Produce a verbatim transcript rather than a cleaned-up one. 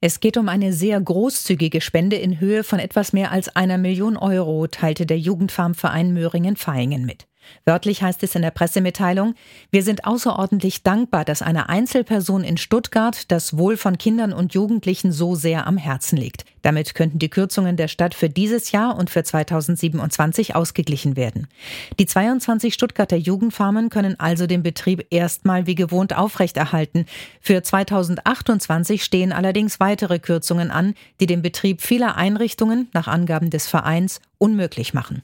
Es geht um eine sehr großzügige Spende in Höhe von etwas mehr als einer Million Euro, teilte der Jugendfarmverein Möhringen-Vaihingen mit. Wörtlich heißt es in der Pressemitteilung: Wir sind außerordentlich dankbar, dass eine Einzelperson in Stuttgart das Wohl von Kindern und Jugendlichen so sehr am Herzen liegt. Damit könnten die Kürzungen der Stadt für dieses Jahr und für zweitausendsiebenundzwanzig ausgeglichen werden. Die zweiundzwanzig Stuttgarter Jugendfarmen können also den Betrieb erstmal wie gewohnt aufrechterhalten. Für zweitausendachtundzwanzig stehen allerdings weitere Kürzungen an, die den Betrieb vieler Einrichtungen, nach Angaben des Vereins, unmöglich machen.